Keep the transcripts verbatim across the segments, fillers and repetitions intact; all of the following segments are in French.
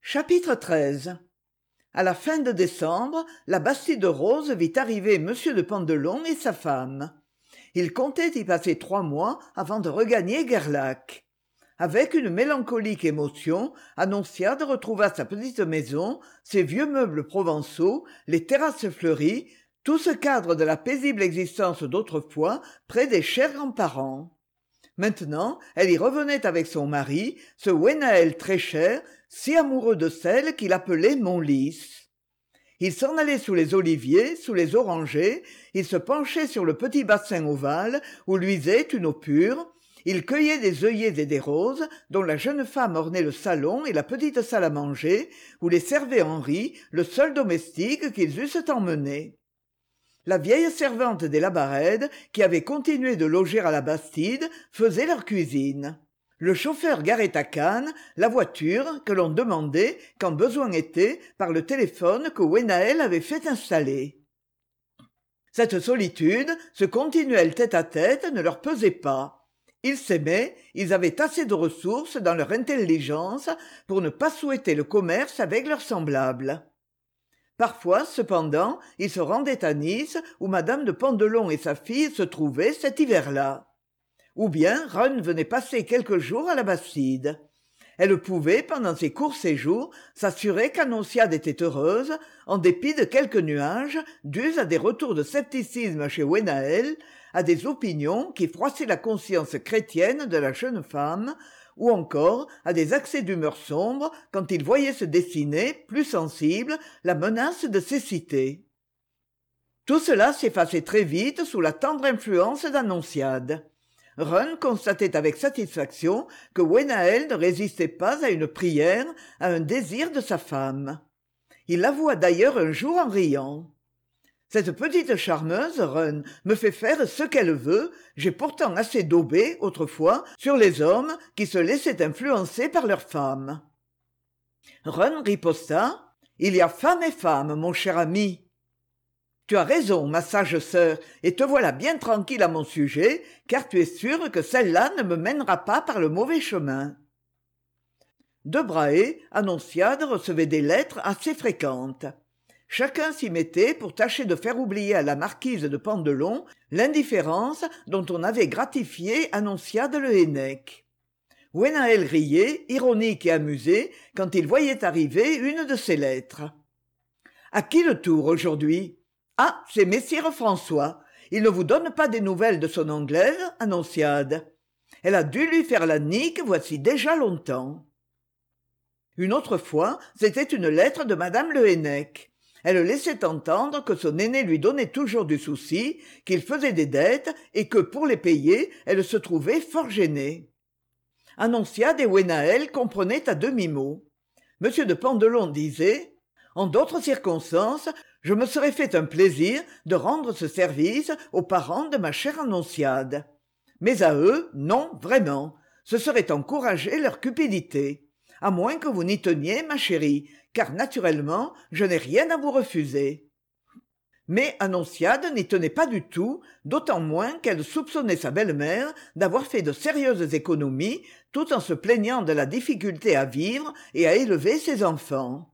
Chapitre treize. À la fin de décembre, la Bastide Rose vit arriver monsieur de Pandelon et sa femme. Ils comptaient y passer trois mois avant de regagner Gerlac. Avec une mélancolique émotion, Annonciade retrouva sa petite maison, ses vieux meubles provençaux, les terrasses fleuries, tout ce cadre de la paisible existence d'autrefois près des chers grands-parents. Maintenant, elle y revenait avec son mari, ce Gwenaël très cher, si amoureux de celle qu'il appelait Montlis. Il s'en allait sous les oliviers, sous les orangers, il se penchait sur le petit bassin ovale où luisait une eau pure, il cueillait des œillets et des roses dont la jeune femme ornait le salon et la petite salle à manger où les servait Henri, le seul domestique qu'ils eussent emmené. La vieille servante des Labarède, qui avait continué de loger à la Bastide, faisait leur cuisine. Le chauffeur garait à Cannes la voiture que l'on demandait, quand besoin était, par le téléphone que Gwenaël avait fait installer. Cette solitude, ce continuel tête-à-tête ne leur pesait pas. Ils s'aimaient, ils avaient assez de ressources dans leur intelligence pour ne pas souhaiter le commerce avec leurs semblables. Parfois, cependant, ils se rendaient à Nice, où madame de Pandelon et sa fille se trouvaient cet hiver-là. Ou bien Reine venait passer quelques jours à la Bastide. Elle pouvait, pendant ces courts séjours, s'assurer qu'Annonciade était heureuse, en dépit de quelques nuages, dus à des retours de scepticisme chez Gwenaël, à des opinions qui froissaient la conscience chrétienne de la jeune femme, ou encore à des accès d'humeur sombre quand il voyait se dessiner, plus sensible, la menace de cécité. Tout cela s'effaçait très vite sous la tendre influence d'Annonciade. Reine constatait avec satisfaction que Gwenaël ne résistait pas à une prière, à un désir de sa femme. Il l'avoua d'ailleurs un jour en riant. « Cette petite charmeuse, Reine, me fait faire ce qu'elle veut, j'ai pourtant assez daubé, autrefois, sur les hommes qui se laissaient influencer par leurs femmes. » Reine riposta. « Il y a femme et femme, mon cher ami. » « Tu as raison, ma sage sœur, et te voilà bien tranquille à mon sujet, car tu es sûre que celle-là ne me mènera pas par le mauvais chemin. » De Brahe, Annonciade recevait des lettres assez fréquentes. Chacun s'y mettait pour tâcher de faire oublier à la marquise de Pandelon l'indifférence dont on avait gratifié Annonciade le Hennec. Gwenaël riait, ironique et amusé, quand il voyait arriver une de ces lettres. « À qui le tour aujourd'hui ? Ah, c'est messire François. Il ne vous donne pas des nouvelles de son Anglaise, Annonciade. Elle a dû lui faire la nique voici déjà longtemps. » Une autre fois, c'était une lettre de madame le Hennec. Elle laissait entendre que son aîné lui donnait toujours du souci, qu'il faisait des dettes et que, pour les payer, elle se trouvait fort gênée. Annonciade et Gwenaël comprenaient à demi-mot. Monsieur de Pandelon disait « En d'autres circonstances, je me serais fait un plaisir de rendre ce service aux parents de ma chère Annonciade. Mais à eux, non, vraiment, ce serait encourager leur cupidité. À moins que vous n'y teniez, ma chérie, car naturellement, je n'ai rien à vous refuser. » Mais Annonciade n'y tenait pas du tout, d'autant moins qu'elle soupçonnait sa belle-mère d'avoir fait de sérieuses économies, tout en se plaignant de la difficulté à vivre et à élever ses enfants.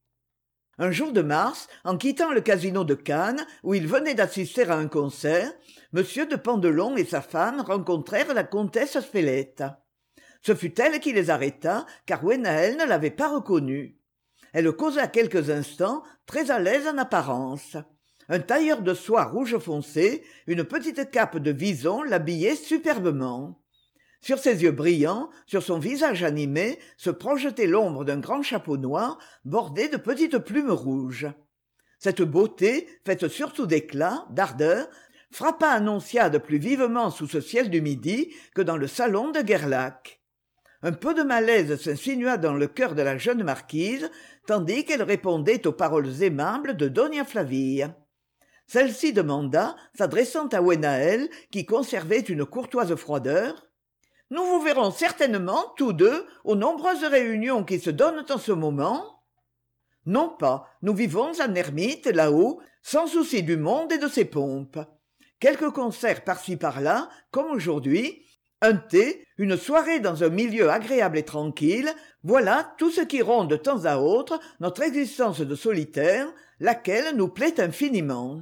Un jour de mars, en quittant le casino de Cannes, où il venait d'assister à un concert, monsieur de Pandelon et sa femme rencontrèrent la comtesse Spélette. Ce fut elle qui les arrêta, car Gwenaël ne l'avait pas reconnue. Elle causa quelques instants, très à l'aise en apparence. Un tailleur de soie rouge foncé, une petite cape de vison l'habillaient superbement. Sur ses yeux brillants, sur son visage animé, se projetait l'ombre d'un grand chapeau noir bordé de petites plumes rouges. Cette beauté, faite surtout d'éclat, d'ardeur, frappa Annonciade plus vivement sous ce ciel du midi que dans le salon de Gerlac. Un peu de malaise s'insinua dans le cœur de la jeune marquise, tandis qu'elle répondait aux paroles aimables de Donia Flavia. Celle-ci demanda, s'adressant à Gwenaël, qui conservait une courtoise froideur, « Nous vous verrons certainement, tous deux, aux nombreuses réunions qui se donnent en ce moment ?»« Non pas, nous vivons en ermite, là-haut, sans souci du monde et de ses pompes. Quelques concerts par-ci par-là, comme aujourd'hui, Un thé, une soirée dans un milieu agréable et tranquille, voilà tout ce qui ronde de temps à autre notre existence de solitaire, laquelle nous plaît infiniment.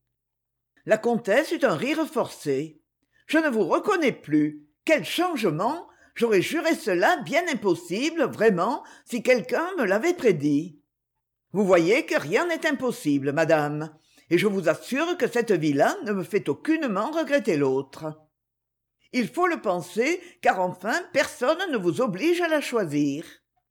La comtesse eut un rire forcé. « Je ne vous reconnais plus. Quel changement! J'aurais juré cela bien impossible, vraiment, si quelqu'un me l'avait prédit. Vous voyez que rien n'est impossible, madame, et je vous assure que cette vie-là ne me fait aucunement regretter l'autre. Il faut le penser, car enfin personne ne vous oblige à la choisir. »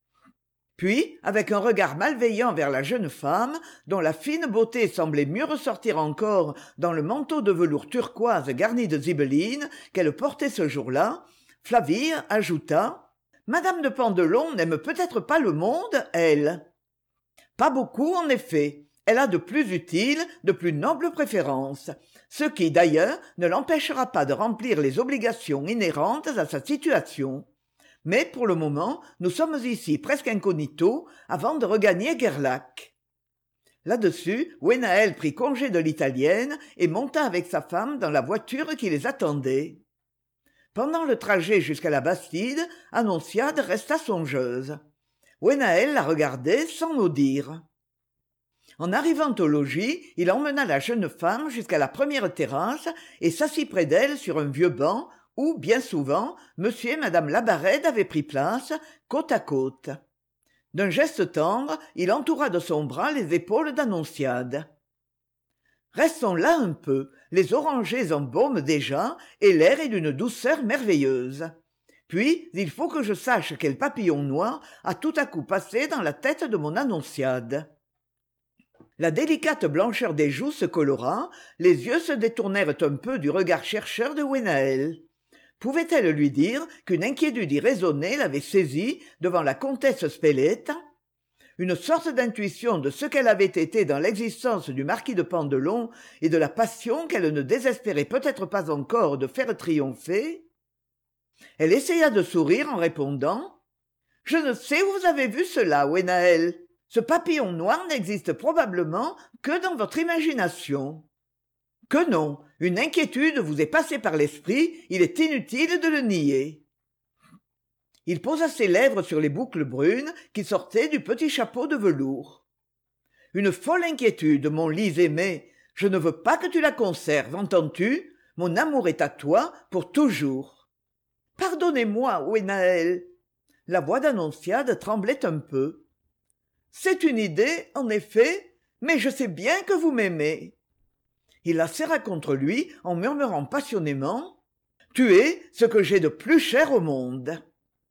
Puis, avec un regard malveillant vers la jeune femme, dont la fine beauté semblait mieux ressortir encore dans le manteau de velours turquoise garni de zibelines qu'elle portait ce jour-là, Flavie ajouta « Madame de Pandelon n'aime peut-être pas le monde, elle. » « Pas beaucoup, en effet. Elle a de plus utiles, de plus nobles préférences, ce qui, d'ailleurs, ne l'empêchera pas de remplir les obligations inhérentes à sa situation. Mais, pour le moment, nous sommes ici presque incognito avant de regagner Gerlach. » Là-dessus, Gwenaël prit congé de l'italienne et monta avec sa femme dans la voiture qui les attendait. Pendant le trajet jusqu'à la Bastide, Annonciade resta songeuse. Gwenaël la regardait sans mot dire. En arrivant au logis, il emmena la jeune femme jusqu'à la première terrasse et s'assit près d'elle sur un vieux banc où, bien souvent, monsieur et madame Labarède avaient pris place, côte à côte. D'un geste tendre, il entoura de son bras les épaules d'Annonciade. « Restons là un peu, les orangers embaument déjà, et l'air est d'une douceur merveilleuse. Puis, il faut que je sache quel papillon noir a tout à coup passé dans la tête de mon Annonciade. » La délicate blancheur des joues se colora, les yeux se détournèrent un peu du regard chercheur de Gwenaël. Pouvait-elle lui dire qu'une inquiétude irraisonnée l'avait saisie devant la comtesse Speletta? Une sorte d'intuition de ce qu'elle avait été dans l'existence du marquis de Pandelon et de la passion qu'elle ne désespérait peut-être pas encore de faire triompher? Elle essaya de sourire en répondant « Je ne sais où vous avez vu cela, Gwenaël. Ce papillon noir n'existe probablement que dans votre imagination. » « Que non, une inquiétude vous est passée par l'esprit, il est inutile de le nier. » Il posa ses lèvres sur les boucles brunes qui sortaient du petit chapeau de velours. « Une folle inquiétude, mon Lise aimé. Je ne veux pas que tu la conserves, entends-tu? Mon amour est à toi pour toujours. »« Pardonnez-moi, Gwenaël. » La voix d'Annonciade tremblait un peu. « C'est une idée, en effet, mais je sais bien que vous m'aimez. » Il la serra contre lui en murmurant passionnément « Tu es ce que j'ai de plus cher au monde. »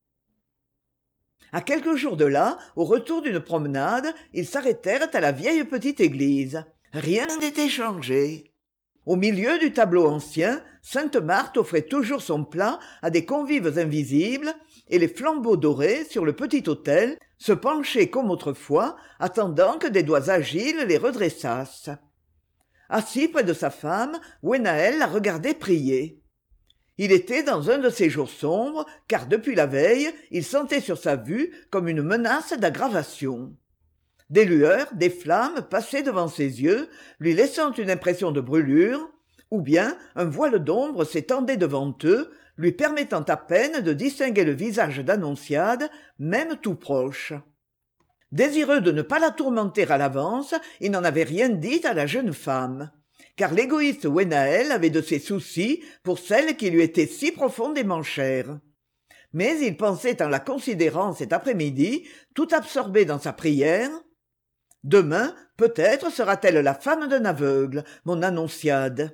À quelques jours de là, au retour d'une promenade, ils s'arrêtèrent à la vieille petite église. Rien n'était changé. Au milieu du tableau ancien, Sainte Marthe offrait toujours son plat à des convives invisibles, et les flambeaux dorés, sur le petit autel, se penchaient comme autrefois, attendant que des doigts agiles les redressassent. Assis près de sa femme, Gwenaël la regardait prier. Il était dans un de ces jours sombres, car depuis la veille, il sentait sur sa vue comme une menace d'aggravation. Des lueurs, des flammes passaient devant ses yeux, lui laissant une impression de brûlure, ou bien un voile d'ombre s'étendait devant eux, lui permettant à peine de distinguer le visage d'Annonciade, même tout proche. Désireux de ne pas la tourmenter à l'avance, il n'en avait rien dit à la jeune femme, car l'égoïste Gwenaël avait de ses soucis pour celle qui lui était si profondément chère. Mais il pensait en la considérant cet après-midi, tout absorbé dans sa prière. « Demain, peut-être sera-t-elle la femme d'un aveugle, mon Annonciade. »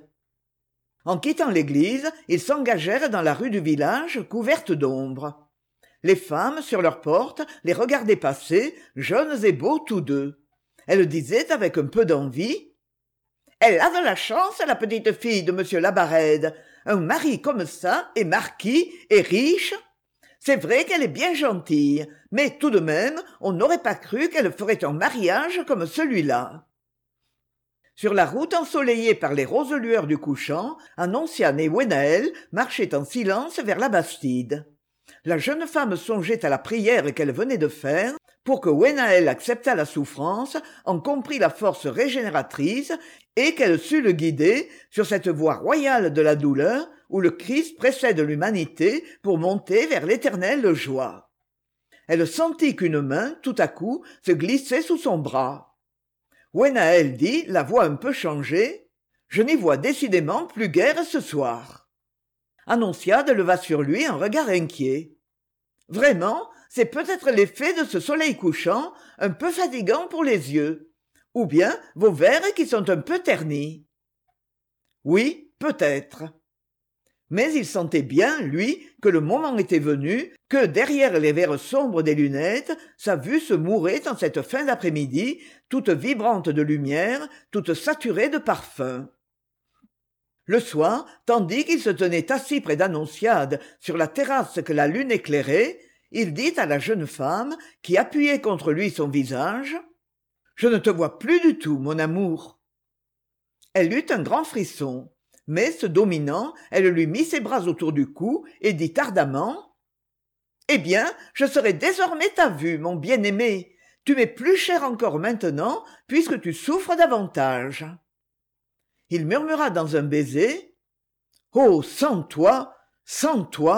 En quittant l'église, ils s'engagèrent dans la rue du village couverte d'ombre. Les femmes, sur leurs portes, les regardaient passer, jeunes et beaux tous deux. Elles disaient avec un peu d'envie « Elle a de la chance, la petite fille de monsieur Labarède. Un mari comme ça, et marquis, et riche. C'est vrai qu'elle est bien gentille, mais tout de même, on n'aurait pas cru qu'elle ferait un mariage comme celui-là. » Sur la route ensoleillée par les roses lueurs du couchant, Annonciade et Gwenaël marchaient en silence vers la Bastide. La jeune femme songeait à la prière qu'elle venait de faire pour que Gwenaël acceptât la souffrance, en comprit la force régénératrice et qu'elle sût le guider sur cette voie royale de la douleur où le Christ précède l'humanité pour monter vers l'éternelle joie. Elle sentit qu'une main, tout à coup, se glissait sous son bras. Gwenaël dit, la voix un peu changée, « Je n'y vois décidément plus guère ce soir. » Annonciade leva sur lui un regard inquiet. « Vraiment, c'est peut-être l'effet de ce soleil couchant, un peu fatigant pour les yeux, ou bien vos verres qui sont un peu ternis. »« Oui, peut-être. » Mais il sentait bien, lui, que le moment était venu, que derrière les verres sombres des lunettes, sa vue se mourait en cette fin d'après-midi, toute vibrante de lumière, toute saturée de parfum. Le soir, tandis qu'il se tenait assis près d'Annonciade sur la terrasse que la lune éclairait, il dit à la jeune femme, qui appuyait contre lui son visage, « Je ne te vois plus du tout, mon amour. » Elle eut un grand frisson. Mais, se dominant, elle lui mit ses bras autour du cou et dit ardemment « Eh bien, je serai désormais ta vue, mon bien-aimé. Tu m'es plus cher encore maintenant, puisque tu souffres davantage. » Il murmura dans un baiser « Oh, sans toi, sans toi !»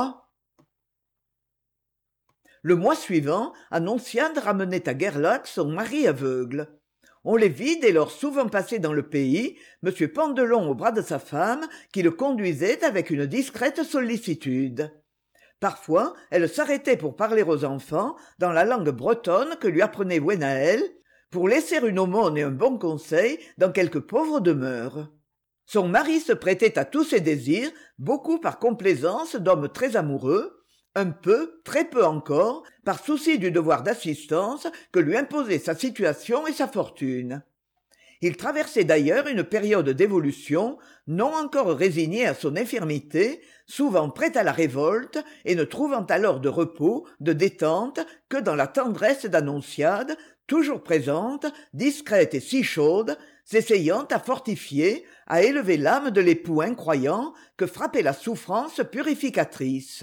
Le mois suivant, Annonciade ramenait à Gerlach son mari aveugle. On les vit dès lors souvent passer dans le pays, M. Pandelon au bras de sa femme, qui le conduisait avec une discrète sollicitude. Parfois, elle s'arrêtait pour parler aux enfants, dans la langue bretonne que lui apprenait Gwenaël, pour laisser une aumône et un bon conseil dans quelque pauvre demeure. Son mari se prêtait à tous ses désirs, beaucoup par complaisance d'homme très amoureux, un peu, très peu encore, par souci du devoir d'assistance que lui imposait sa situation et sa fortune. Il traversait d'ailleurs une période d'évolution, non encore résigné à son infirmité, souvent prêt à la révolte et ne trouvant alors de repos, de détente, que dans la tendresse d'Annonciade, toujours présente, discrète et si chaude, s'essayant à fortifier, à élever l'âme de l'époux incroyant que frappait la souffrance purificatrice.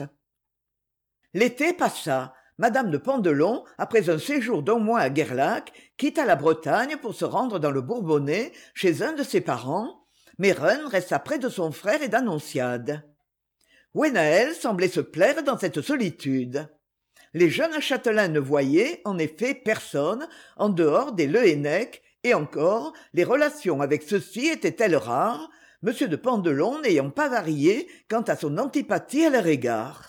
L'été passa. Madame de Pandelon, après un séjour d'un mois à Gerlach, quitta la Bretagne pour se rendre dans le Bourbonnais chez un de ses parents, mais Reine resta près de son frère et d'Annonciade. Gwenaël semblait se plaire dans cette solitude. Les jeunes châtelains ne voyaient, en effet, personne, en dehors des Lehénec, et encore, les relations avec ceux-ci étaient-elles rares, M. de Pandelon n'ayant pas varié quant à son antipathie à leur égard.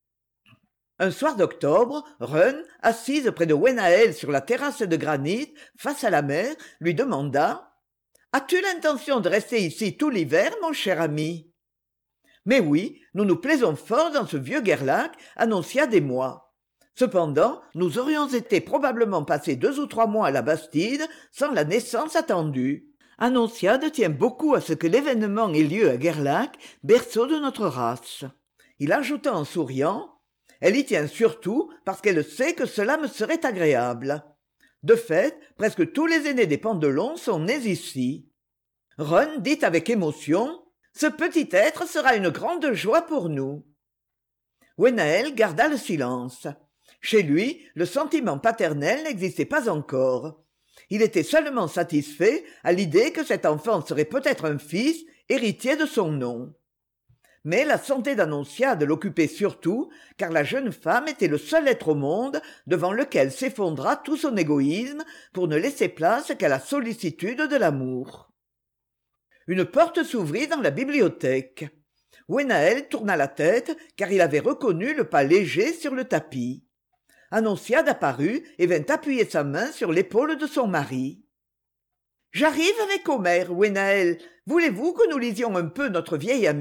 Un soir d'octobre, Reine, assise près de Gwenaël sur la terrasse de granit, face à la mer, lui demanda « As-tu l'intention de rester ici tout l'hiver, mon cher ami ?»« Mais oui, nous nous plaisons fort dans ce vieux Gerlach, Annonciade et moi. Cependant, nous aurions été probablement passés deux ou trois mois à la Bastide sans la naissance attendue. Annonciade tient beaucoup à ce que l'événement ait lieu à Gerlach, berceau de notre race. » Il ajouta en souriant Elle y tient surtout parce qu'elle sait que cela me serait agréable. De fait, presque tous les aînés des Pandelon sont nés ici. Reine dit avec émotion « Ce petit être sera une grande joie pour nous. » Gwenaël garda le silence. Chez lui, le sentiment paternel n'existait pas encore. Il était seulement satisfait à l'idée que cet enfant serait peut-être un fils, héritier de son nom. Mais la santé d'Annonciade l'occupait surtout, car la jeune femme était le seul être au monde devant lequel s'effondra tout son égoïsme pour ne laisser place qu'à la sollicitude de l'amour. Une porte s'ouvrit dans la bibliothèque. Gwenaël tourna la tête, car il avait reconnu le pas léger sur le tapis. Annonciade apparut et vint appuyer sa main sur l'épaule de son mari. « J'arrive avec Omer, Gwenaël. Voulez-vous que nous lisions un peu notre vieil ami ?»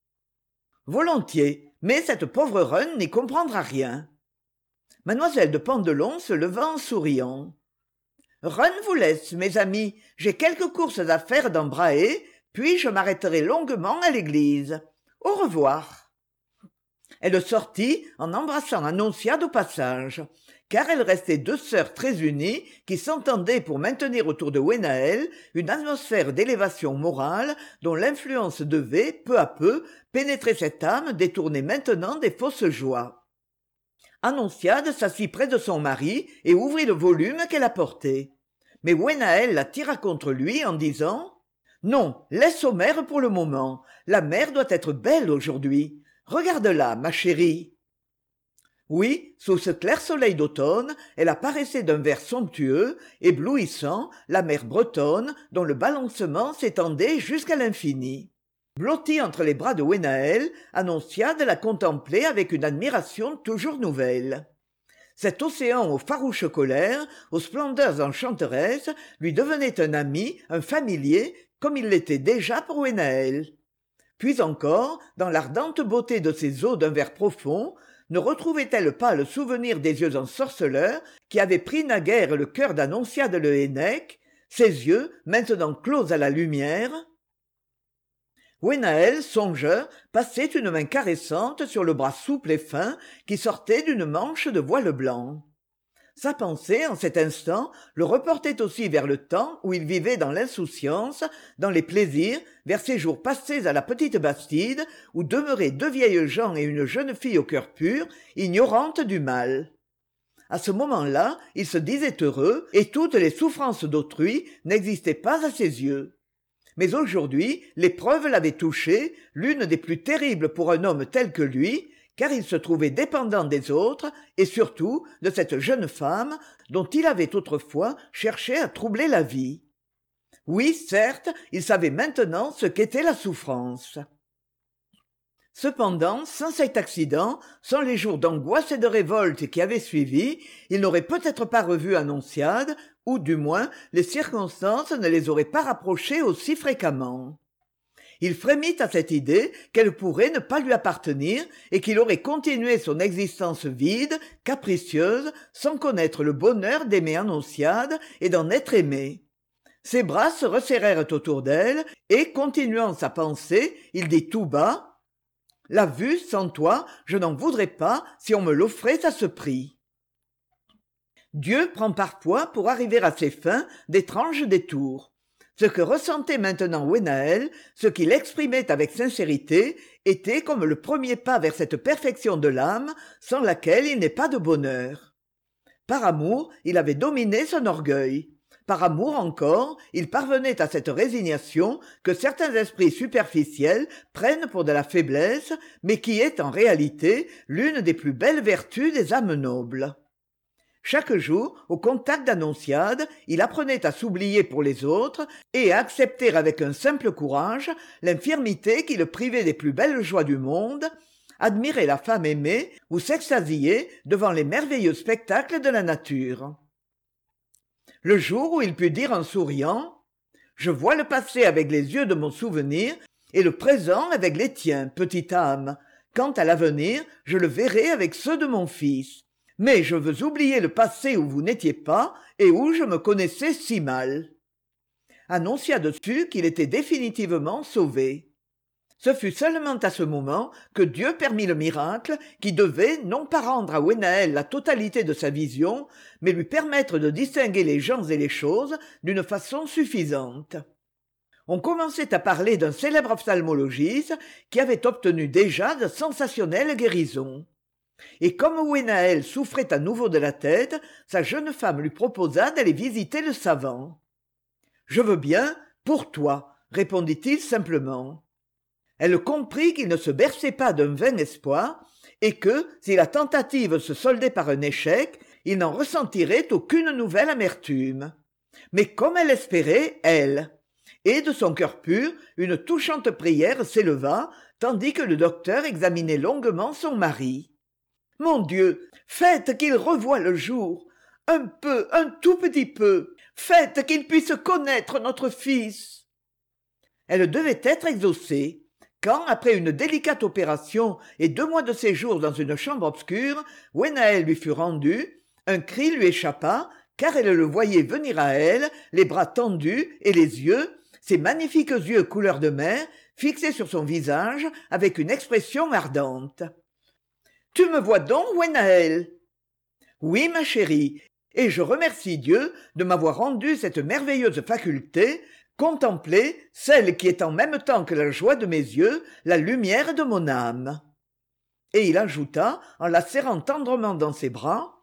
Volontiers, mais cette pauvre Reine n'y comprendra rien. Mademoiselle de Pandelon se leva en souriant. Reine vous laisse, mes amis, j'ai quelques courses à faire dans Brahe, puis je m'arrêterai longuement à l'église. Au revoir. Elle sortit en embrassant Annonciade au passage, car elles restaient deux sœurs très unies qui s'entendaient pour maintenir autour de Gwenaël une atmosphère d'élévation morale dont l'influence devait, peu à peu, pénétrer cette âme détournée maintenant des fausses joies. Annonciade s'assit près de son mari et ouvrit le volume qu'elle apportait. Mais Gwenaël la tira contre lui en disant « Non, laisse aux mères pour le moment. La mer doit être belle aujourd'hui. Regarde-la, ma chérie. Oui, sous ce clair soleil d'automne, elle apparaissait d'un vert somptueux, éblouissant, la mer bretonne, dont le balancement s'étendait jusqu'à l'infini. Blottie entre les bras de Gwenaël, Annonciade la contemplait avec une admiration toujours nouvelle. Cet océan aux farouches colères, aux splendeurs enchanteresses, lui devenait un ami, un familier, comme il l'était déjà pour Gwenaël. Puis encore, dans l'ardente beauté de ces eaux d'un vert profond, ne retrouvait-elle pas le souvenir des yeux ensorceleurs qui avaient pris naguère le cœur d'Annonciade le Hennec, ces yeux, maintenant clos à la lumière? Gwenaël, songeur, passait une main caressante sur le bras souple et fin qui sortait d'une manche de voile blanc. Sa pensée, en cet instant, le reportait aussi vers le temps où il vivait dans l'insouciance, dans les plaisirs, vers ces jours passés à la petite Bastide, où demeuraient deux vieilles gens et une jeune fille au cœur pur, ignorantes du mal. À ce moment-là, il se disait heureux, et toutes les souffrances d'autrui n'existaient pas à ses yeux. Mais aujourd'hui, l'épreuve l'avait touché, l'une des plus terribles pour un homme tel que lui, car il se trouvait dépendant des autres, et surtout de cette jeune femme dont il avait autrefois cherché à troubler la vie. Oui, certes, il savait maintenant ce qu'était la souffrance. Cependant, sans cet accident, sans les jours d'angoisse et de révolte qui avaient suivi, il n'aurait peut-être pas revu Annonciade, ou du moins les circonstances ne les auraient pas rapprochés aussi fréquemment. Il frémit à cette idée qu'elle pourrait ne pas lui appartenir et qu'il aurait continué son existence vide, capricieuse, sans connaître le bonheur d'aimer Annonciade et d'en être aimé. Ses bras se resserrèrent autour d'elle et, continuant sa pensée, il dit tout bas « La vue, sans toi, je n'en voudrais pas si on me l'offrait à ce prix. » Dieu prend parfois pour arriver à ses fins d'étranges détours. Ce que ressentait maintenant Gwenaël, ce qu'il exprimait avec sincérité, était comme le premier pas vers cette perfection de l'âme sans laquelle il n'est pas de bonheur. Par amour, il avait dominé son orgueil. Par amour encore, il parvenait à cette résignation que certains esprits superficiels prennent pour de la faiblesse, mais qui est en réalité l'une des plus belles vertus des âmes nobles. Chaque jour, au contact d'Annonciade, il apprenait à s'oublier pour les autres et à accepter avec un simple courage l'infirmité qui le privait des plus belles joies du monde, admirer la femme aimée ou s'extasier devant les merveilleux spectacles de la nature. Le jour où il put dire en souriant « Je vois le passé avec les yeux de mon souvenir et le présent avec les tiens, petite âme. Quant à l'avenir, je le verrai avec ceux de mon fils. Mais je veux oublier le passé où vous n'étiez pas et où je me connaissais si mal. » Annonciade sut qu'il était définitivement sauvé. Ce fut seulement à ce moment que Dieu permit le miracle qui devait non pas rendre à Gwenaël la totalité de sa vision, mais lui permettre de distinguer les gens et les choses d'une façon suffisante. On commençait à parler d'un célèbre ophtalmologiste qui avait obtenu déjà de sensationnelles guérisons. Et comme Gwenaël souffrait à nouveau de la tête, sa jeune femme lui proposa d'aller visiter le savant. « Je veux bien, pour toi, » répondit-il simplement. Elle comprit qu'il ne se berçait pas d'un vain espoir, et que, si la tentative se soldait par un échec, il n'en ressentirait aucune nouvelle amertume. Mais comme elle espérait, elle. Et de son cœur pur, une touchante prière s'éleva, tandis que le docteur examinait longuement son mari. « Mon Dieu, faites qu'il revoie le jour, un peu, un tout petit peu, faites qu'il puisse connaître notre fils. » Elle devait être exaucée. Quand, après une délicate opération et deux mois de séjour dans une chambre obscure, Gwenaël lui fut rendue, un cri lui échappa, car elle le voyait venir à elle, les bras tendus et les yeux, ses magnifiques yeux couleur de mer, fixés sur son visage avec une expression ardente. « Tu me vois donc, Gwenaël ?»« Oui, ma chérie, et je remercie Dieu de m'avoir rendu cette merveilleuse faculté, contempler celle qui est en même temps que la joie de mes yeux, la lumière de mon âme. » Et il ajouta, en la serrant tendrement dans ses bras,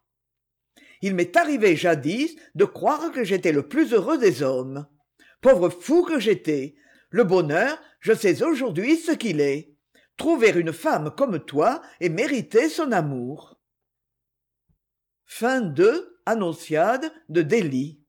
« Il m'est arrivé jadis de croire que j'étais le plus heureux des hommes. Pauvre fou que j'étais, Le bonheur, je sais aujourd'hui ce qu'il est. Trouver une femme comme toi et mériter son amour. Fin de Annonciade de Delhy.